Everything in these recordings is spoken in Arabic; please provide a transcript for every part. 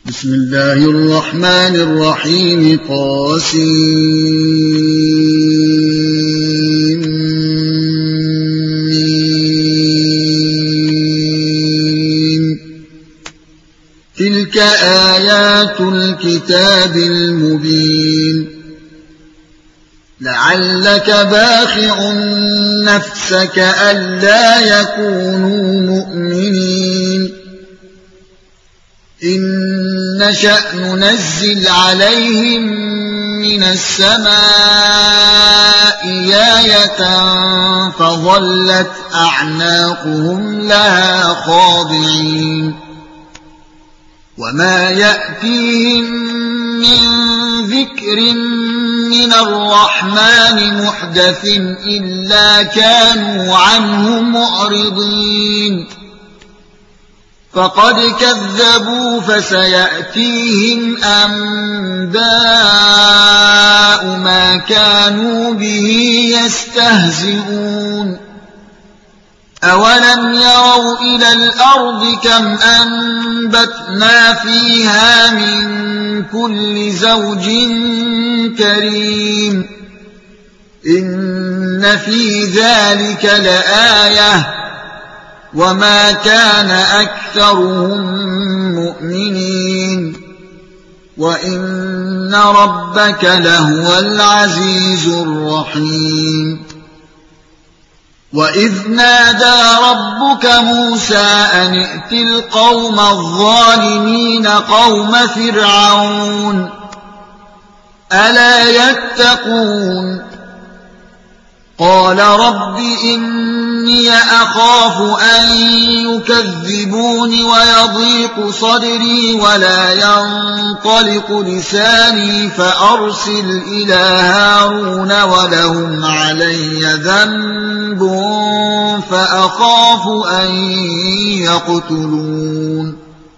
بسم الله الرحمن الرحيم تلك آيات الكتاب المبين لعلك باخع نفسك ألا يكونوا مؤمنين إن نشأ ننزل عليهم من السماء آية فظلت أعناقهم لها خاضعين وما يأتيهم من ذكر من الرحمن محدث إلا كانوا عنه معرضين فقد كذبوا فسيأتيهم أنباء ما كانوا به يستهزئون أولم يروا إلى الأرض كم أنبتنا فيها من كل زوج كريم إن في ذلك لآية وما كان أكثرهم مؤمنين وإن ربك لهو العزيز الرحيم وإذ نادى ربك موسى أن ائت القوم الظالمين قوم فرعون ألا يتقون قال رب إني أخاف أن يكذبون ويضيق صدري ولا ينطلق لساني فأرسل إلى هارون ولهم علي ذنب فأخاف أن يقتلون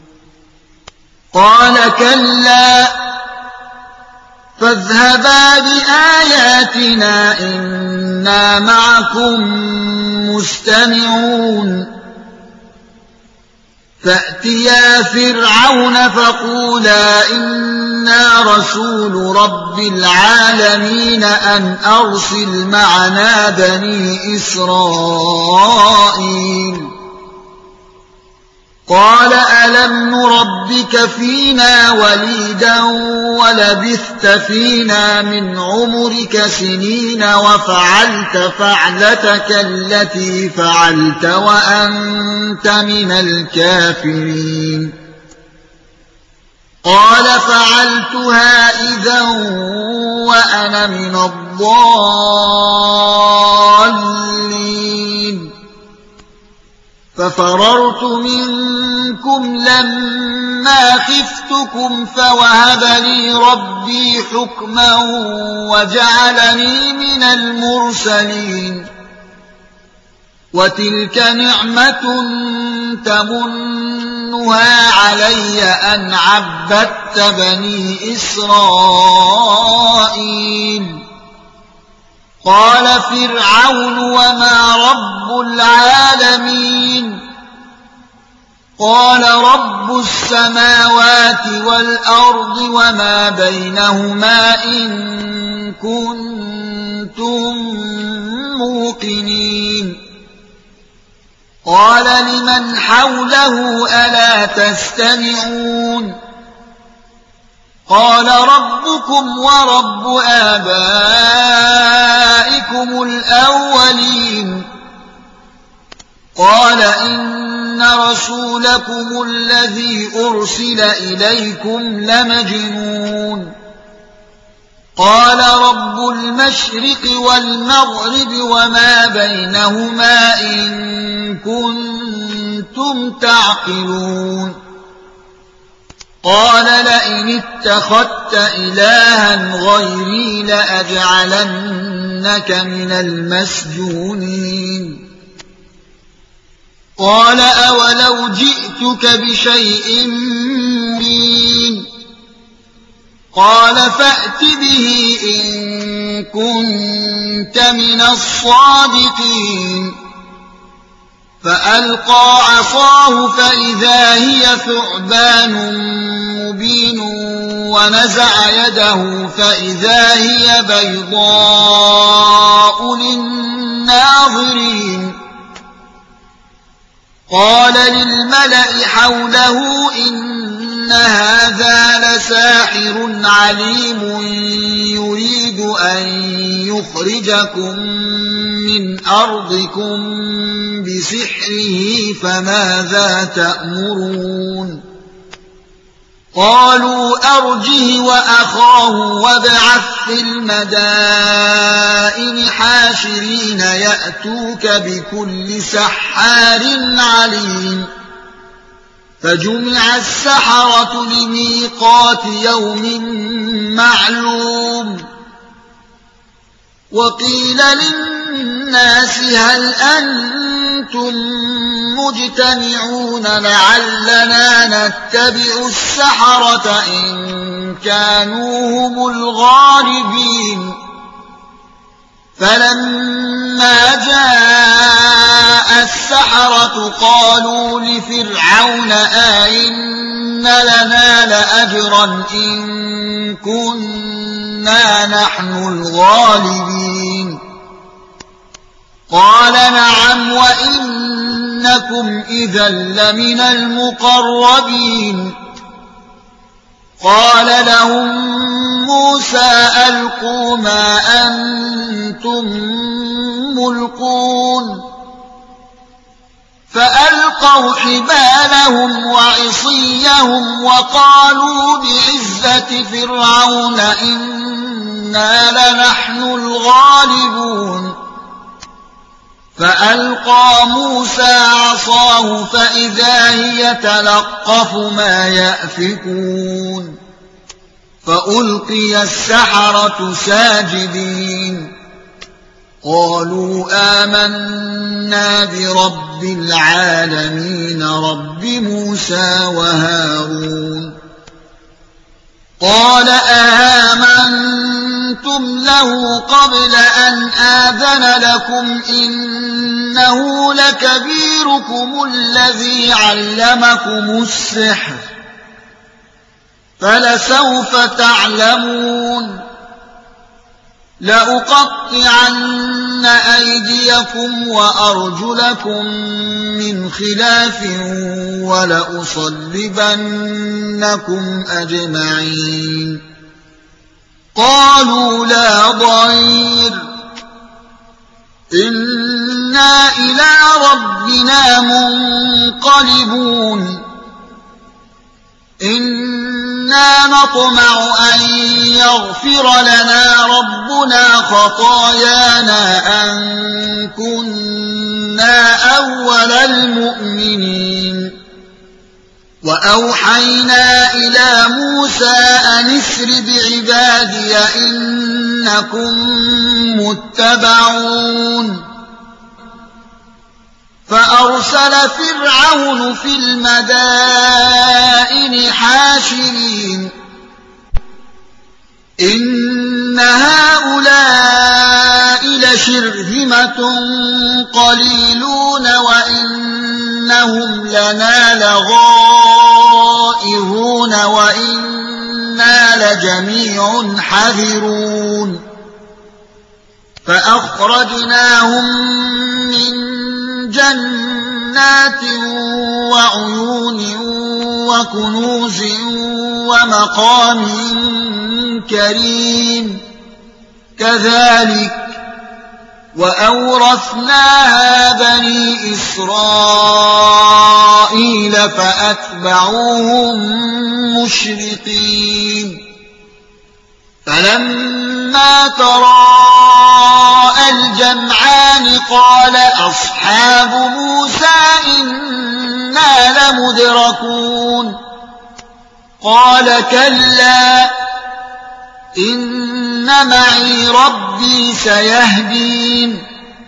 قال كلا فاذهبا بآياتنا إنا معكم مستمعون فأتيا فرعون فقولا إنا رسول رب العالمين أن أرسل معنا بني إسرائيل قال ألم نربك فينا وليدا ولبثت فينا من عمرك سنين وفعلت فعلتك التي فعلت وأنت من الكافرين قال فعلتها إذا وأنا من الضالين ففررت منكم لما خفتكم فوهب لي ربي حكما وجعلني من المرسلين وتلك نعمة تمنها علي أن عبدت بني إسرائيل قال فرعون وما رب العالمين قال رب السماوات والأرض وما بينهما إن كنتم موقنين قال لمن حوله ألا تستمعون قال ربكم ورب آبائكم الأولين قال إن رسولكم الذي أرسل إليكم لمجنون قال رب المشرق والمغرب وما بينهما إن كنتم تعقلون قال لئن اتخذت إلها غيري لأجعلنك من المسجونين قال أولو جئتك بشيء مبين قال فأت به إن كنت من الصادقين فألقى عصاه فإذا هي ثعبان مبين ونزع يده فإذا هي بيضاء للناظرين قال للملأ حوله إن هذا لساحر عليم يريد أن يخرجكم من أرضكم بسحره فماذا تأمرون قالوا أرجه وأخاه وابعث في المدائن حاشرين يأتوك بكل سحار عليم فجمع السحرة لميقات يوم معلوم وقيل للناس هل أنتم مجتمعون لعلنا نتبع السحرة إن كانوا هم الغالبين فلما جاء السحرة قالوا لفرعون أئن لنا لأجرا إن كنا نحن الغالبين قال نعم وإنكم إذا لمن المقربين قال لهم موسى ألقوا ما أنتم ملقون فألقوا حبالهم وعصيهم وقالوا بعزة فرعون إنا لنحن الغالبون فألقى موسى عصاه فإذا هي تلقف ما يأفكون فألقي السحرة ساجدين قالوا آمنا برب العالمين رب موسى وهارون قال آمنتم له قبل أن آذن لكم إنه لكبيركم الذي علمكم السحر فلسوف تعلمون لأقطعن أيديكم وأرجلكم من خلاف ولأصلبنكم أجمعين قالوا لا ضير إنا إلى ربنا منقلبون إنا نطمع أن يغفر لنا ربنا خطايانا أن كنا أول المؤمنين وأوحينا إلى موسى أن اسر بعبادي إنكم متبعون فأرسل فرعون في المدائن حاشرين إن هؤلاء لشرذمة قليلون وإنهم لنا لغائظون وإنا لجميع حذرون فأخرجناهم من جنات وعيون وكنوز ومقام كريم كذلك وأورثناها بني إسرائيل فأتبعوهم مشرقين فلما تراءى الجمعان قال أصحاب موسى إنا لمدركون قال كلا إن معي ربي سيهدين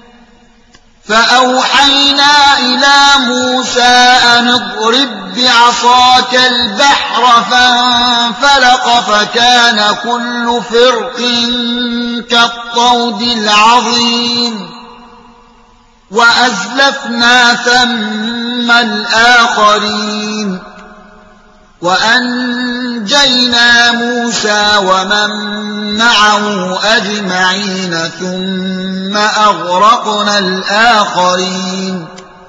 فأوحينا إلى موسى أن اضرب بعصاك البحر فانفلق فكان كل فرق كالطود العظيم وأزلفنا ثم الآخرين وأنجينا موسى ومن معه أجمعين ثم أغرقنا الآخرين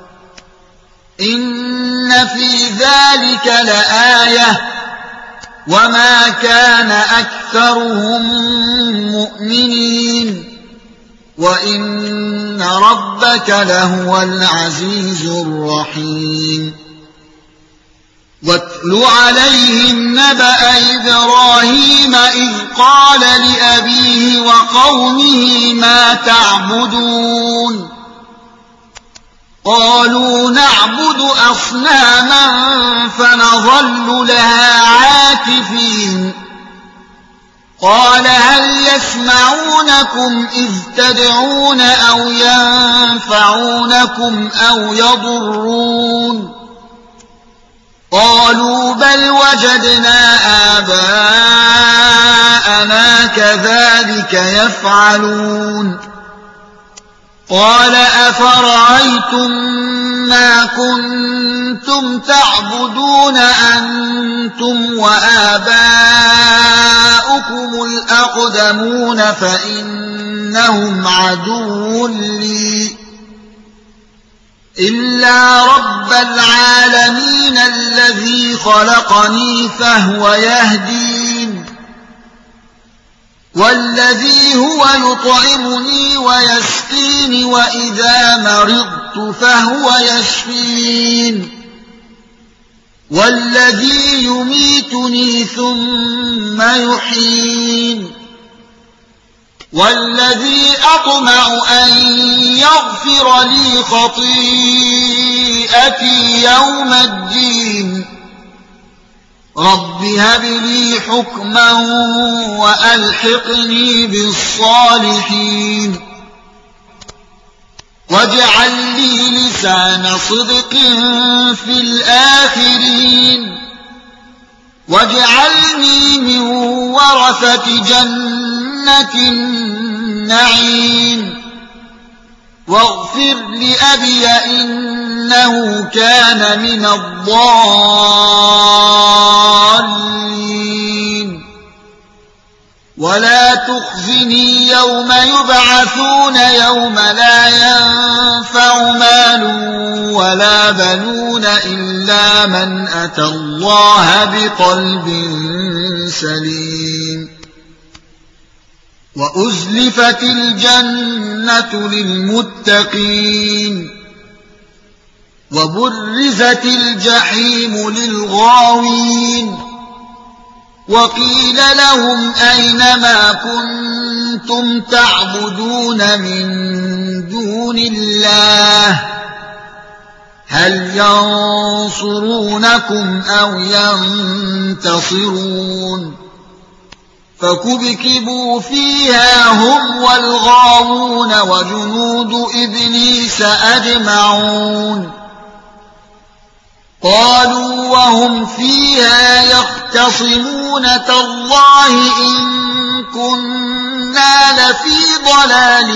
إن في ذلك لآية وما كان أكثرهم مؤمنين وإن ربك لهو العزيز الرحيم واتل عليهم نبأ إبراهيم إذ قال لأبيه وقومه ما تعبدون قالوا نعبد أصناما فنظل لها عاكفين قال هل يسمعونكم إذ تدعون أو ينفعونكم أو يضرون قالوا بل وجدنا آباءنا كذلك يفعلون قال أفرأيتم ما كنتم تعبدون أنتم وآباؤكم الأقدمون فإنهم عدو لي إلا رب العالمين الذي خلقني فهو يهدين والذي هو يطعمني ويسقين وإذا مرضت فهو يشفين والذي يميتني ثم يحيين والذي أطمع أن يغفر لي خطيئتي يوم الدين رب هب لي حكما وألحقني بالصالحين واجعل لي لسان صدق في الآخرين واجعلني من ورثة جنة النعيم واغفر لأبي إنه كان من الضالين ولا تخزني يوم يبعثون يوم لا ينفع مال ولا بنون إلا من أتى الله بقلب سليم وأزلفت الجنة للمتقين وبرزت الجحيم للغاوين وقيل لهم أين ما كنتم تعبدون من دون الله هل ينصرونكم أو ينتصرون فكبكبوا فيها هم والغاوون وجنود إبليس أجمعون قالوا وهم فيها يختصمون تالله إن كنا لفي ضلال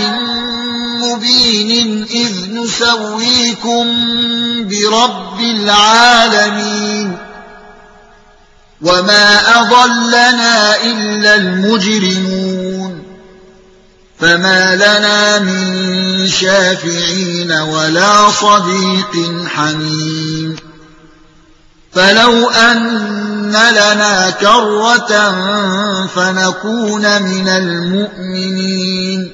مبين إذ نسويكم برب العالمين وما أضلنا إلا المجرمون فما لنا من شافعين ولا صديق حميم فلو أن لنا كرة فنكون من المؤمنين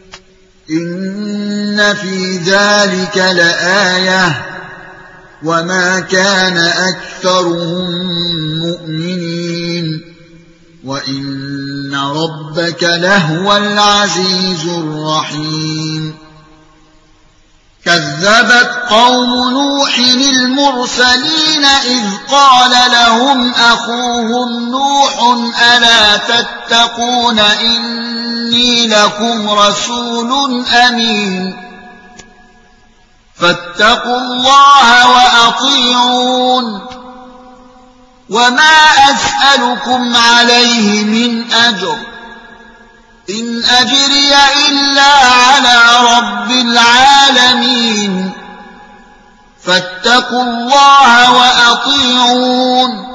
إن في ذلك لآية وما كان أكثرهم مؤمنين وإن ربك لهو العزيز الرحيم كذبت قوم نوح المرسلين إذ قال لهم أخوهم نوح ألا تتقون إني لكم رسول أمين فاتقوا الله وأطيعون وما أسألكم عليه من أجر إن أجري إلا على رب العالمين فاتقوا الله وأطيعون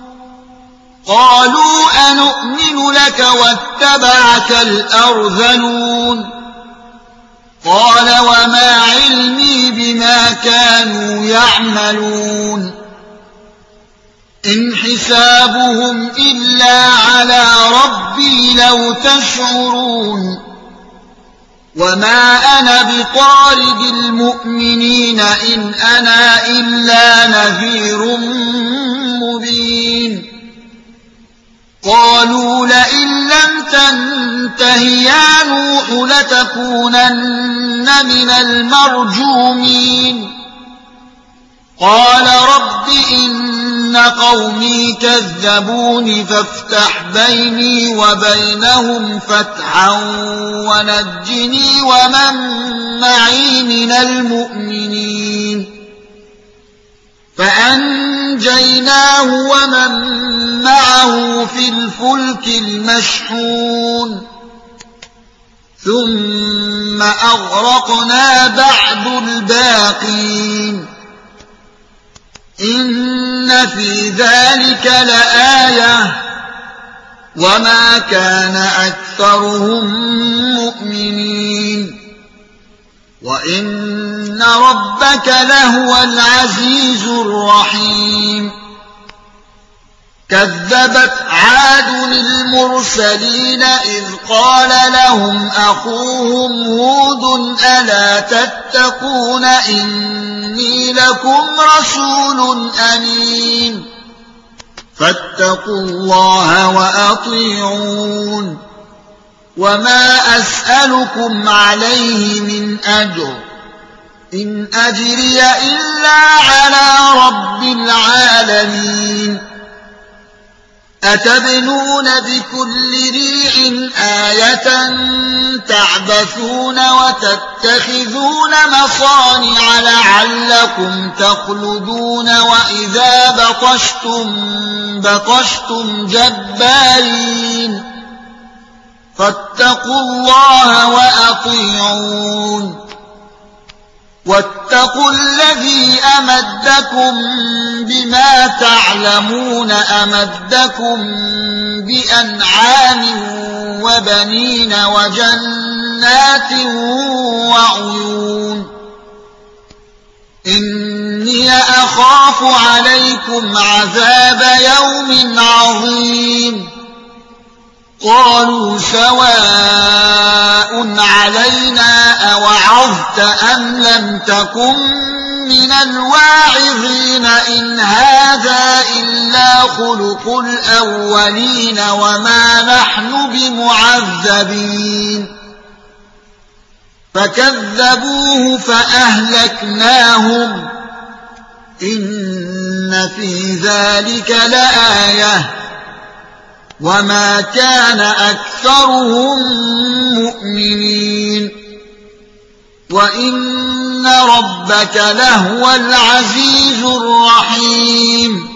قالوا أنؤمن لك واتبعك الأرذلون قال وما علمي بما كانوا يعملون إن حسابهم إلا على ربي لو تشعرون وما أنا بطارد المؤمنين إن أنا إلا نذير مبين قالوا لئن لم تنته يا نوح لتكونن من المرجومين قال رب إن قومي كذبوني فافتح بيني وبينهم فتحا ونجني ومن معي من المؤمنين فأنجيناه ومن معه في الفلك المشحون ثم أغرقنا بعد الباقين إن في ذلك لآية وما كان أكثرهم مؤمنين وإن ربك لهو العزيز الرحيم كذبت عاد المرسلين إذ قال لهم أخوهم هود ألا تتقون إني لكم رسول أمين فاتقوا الله وأطيعون وما أسألكم عليه من أجر إن أجري إلا على رب العالمين أتبنون بكل ريع آية تعبثون وتتخذون مصانع لعلكم تخلدون وإذا بطشتم جبارين فاتقوا الله وأطيعون واتقوا الذي أمدكم بما تعلمون أمدكم بأنعام وبنين وجنات وعيون إني أخاف عليكم عذاب يوم عظيم قالوا سواء علينا أوعظت أم لم تكن من الواعظين إن هذا إلا خلق الأولين وما نحن بمعذبين فكذبوه فأهلكناهم إن في ذلك لآية وما كان أكثرهم مؤمنين وإن ربك لهو العزيز الرحيم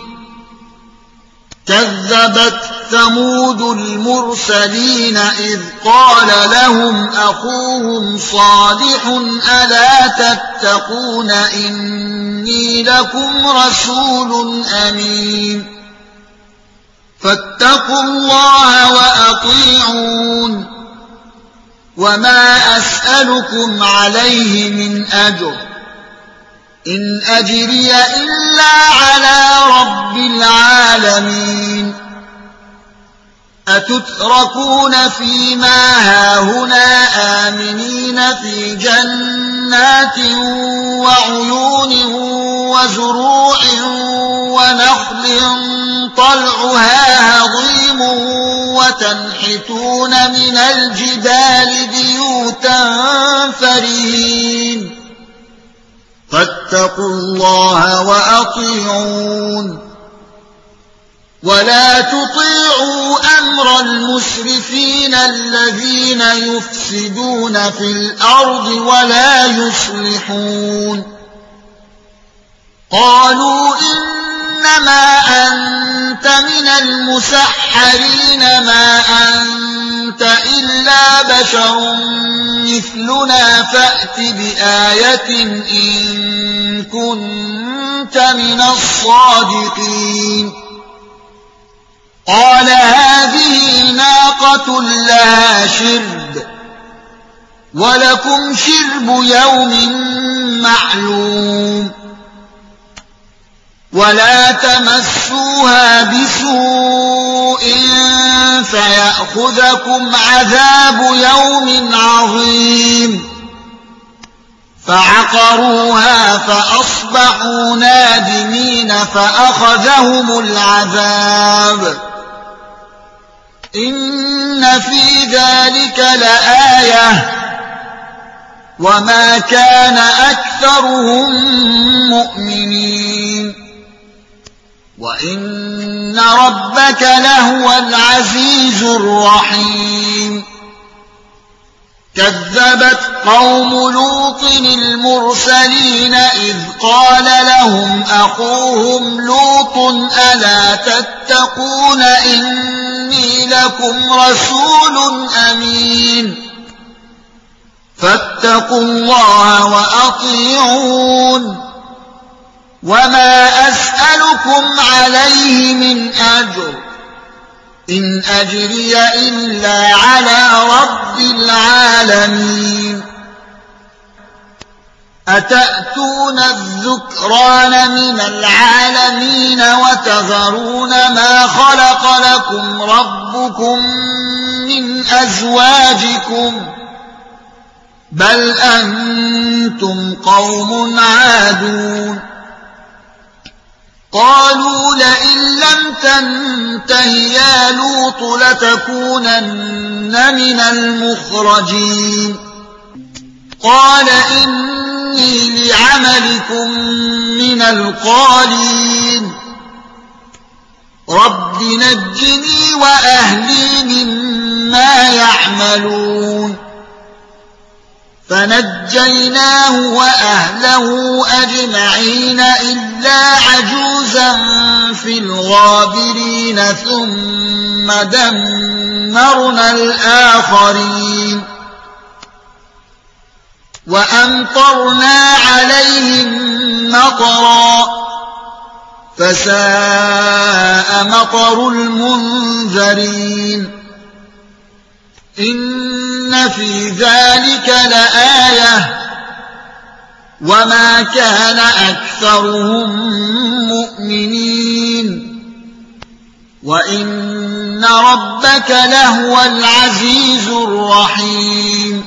كذبت ثمود المرسلين إذ قال لهم أخوهم صالح ألا تتقون إني لكم رسول أمين فاتقوا الله وأطيعون وما أسألكم عليه من أجر إن أجري إلا على رب العالمين أتتركون فيما هاهنا آمنين في جنات وعيون وزروع ونخل طلعها هضيم وتنحتون من الجبال بيوتا فرهين فاتقوا الله وأطيعون ولا تطيعوا أمر المسرفين الذين يفسدون في الأرض ولا يصلحون قالوا إنما أنت من المسحرين ما أنت إلا بشر مثلنا فأت بآية إن كنت من الصادقين قال هذه ناقة لها شرب ولكم شرب يوم معلوم ولا تمسوها بسوء فيأخذكم عذاب يوم عظيم فعقروها فأصبحوا نادمين فأخذهم العذاب إن في ذلك لآية وما كان أكثرهم مؤمنين وإن ربك لهو العزيز الرحيم كذبت قوم لوط المرسلين إذ قال لهم أخوهم لوط ألا تتقون إني لكم رسول أمين فاتقوا الله وأطيعون وما أسألكم عليه من أجر إن أجري إلا على رب العالمين أتأتون الذكران من العالمين وتذرون ما خلق لكم ربكم من أزواجكم بل أنتم قوم عادون قالوا لئن لم تنته يا لوط لتكونن من المخرجين قال إني لعملكم من القالين رب نجني وأهلي مما يعملون فنجيناه وأهله أجمعين إلا عجوزا في الغابرين ثم دمرنا الآخرين وأمطرنا عليهم مطرا فساء مطر المنذرين إن في ذلك لآية وما كان أكثرهم مؤمنين وإن ربك لهو العزيز الرحيم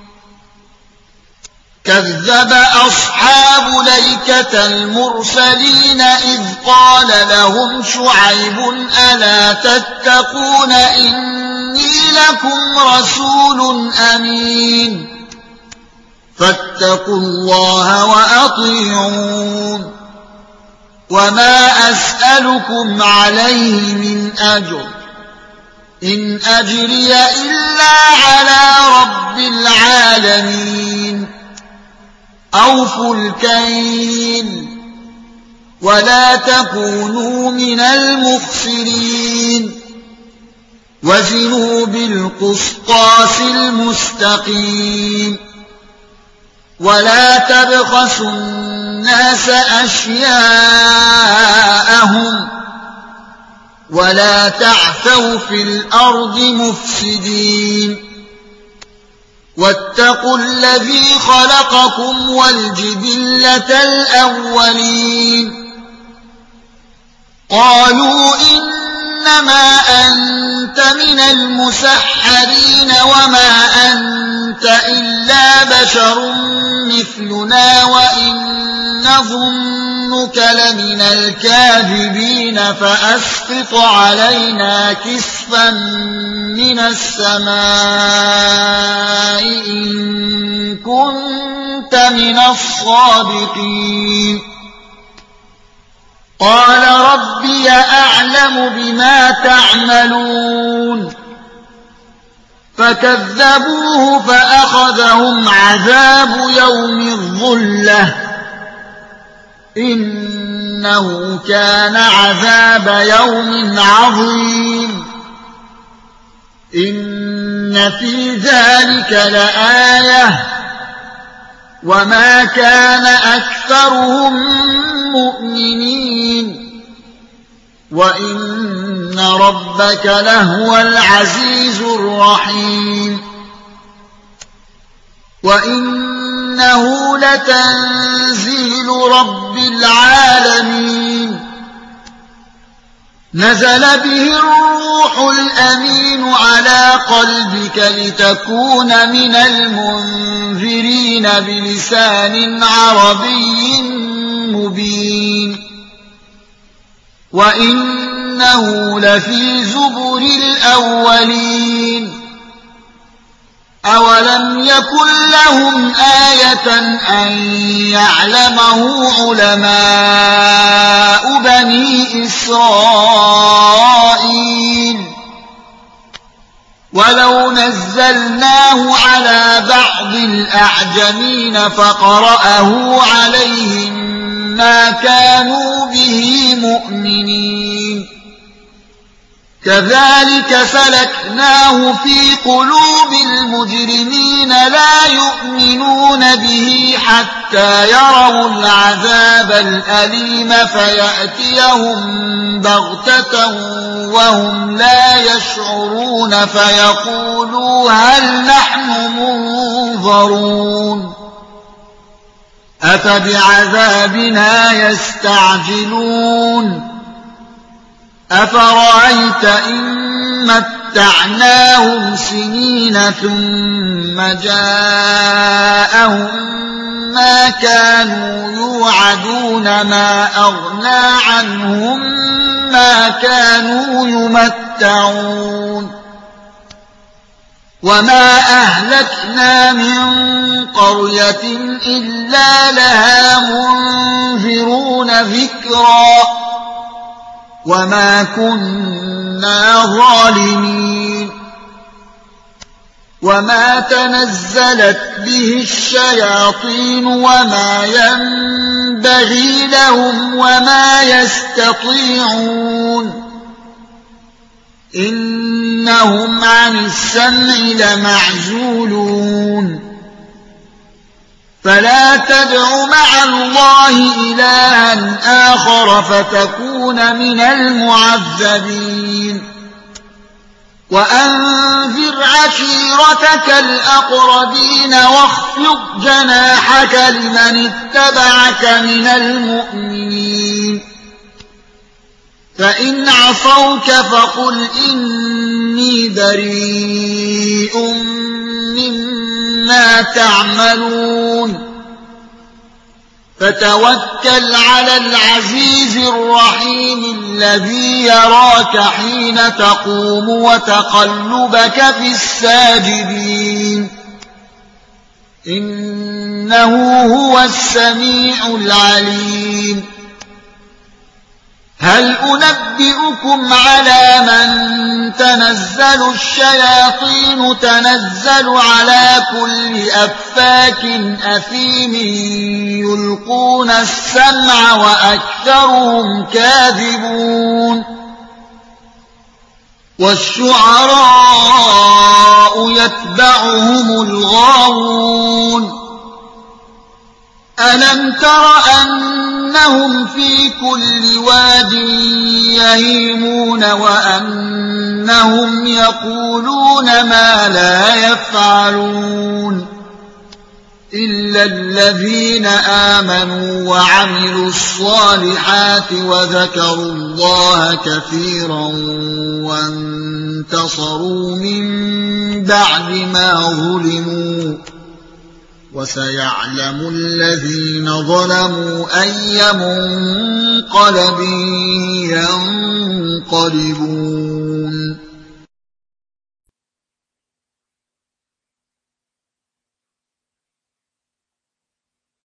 كذب أصحاب الأيكة المرسلين إذ قال لهم شعيب ألا تتقون إني لكم رسول أمين فاتقوا الله وأطيعون وما أسألكم عليه من أجر إن أجري إلا على رب العالمين أوفوا الكيل ولا تكونوا من المخسرين وزنوا بالقسطاس المستقيم ولا تبخسوا الناس أشياءهم ولا تعثوا في الأرض مفسدين واتقوا الذي خلقكم والجبلة الأولين قالوا إنما أنت من المسحرين وما أنت إلا بشر مثلنا وإن نظنك لمن الكاذبين فأسقط علينا كسفا من السماء إن كنت من الصادقين قال ربي أعلم بما تعملون فكذبوه فأخذهم عذاب يوم الظلة إنه كان عذاب يوم عظيم إن في ذلك لآية وما كان أكثرهم مؤمنين وإن ربك لهو العزيز الرحيم وإنه لتنزيل رب العالمين نزل به الروح الأمين على قلبك لتكون من المنذرين بلسان عربي مبين وإنه لفي زبر الأولين أولم يكن لهم آية أن يعلمه علماء بني إسرائيل ولو نزلناه على بعض الأعجمين فقرأه عليهم ما كانوا به مؤمنين كذلك سلكناه في قلوب المجرمين لا يؤمنون به حتى يروا العذاب الأليم فيأتيهم بغتة وهم لا يشعرون فيقولوا هل نحن منظرون أفبعذابنا يستعجلون أفرأيت إن متعناهم سنين ثم جاءهم ما كانوا يوعدون ما أغنى عنهم ما كانوا يمتعون وما أهلكنا من قرية إلا لها منذرون ذكرا وما كنا ظالمين وما تنزلت به الشياطين وما ينبغي لهم وما يستطيعون إنهم عن السمع لمعزولون فلا تدع مع الله إلها آخر فتكون من المعذبين وأنذر عشيرتك الأقربين واخفض جناحك لمن اتبعك من المؤمنين فإن عصوك فقل إني بريء مما تعملون فتوكل على العزيز الرحيم الذي يراك حين تقوم وتقلبك في الساجدين إنه هو السميع العليم هل أنبئكم على من تنزل الشياطين تنزل على كل أفاك أثيم يلقون السمع وأكثرهم كاذبون والشعراء يتبعهم الغاوون ألم تر أنهم في كل واد يهيمون وأنهم يقولون ما لا يفعلون إلا الذين آمنوا وعملوا الصالحات وذكروا الله كثيرا وانتصروا من بعد ما ظلموا وسيعلم الذين ظلموا أي منقلب ينقلبون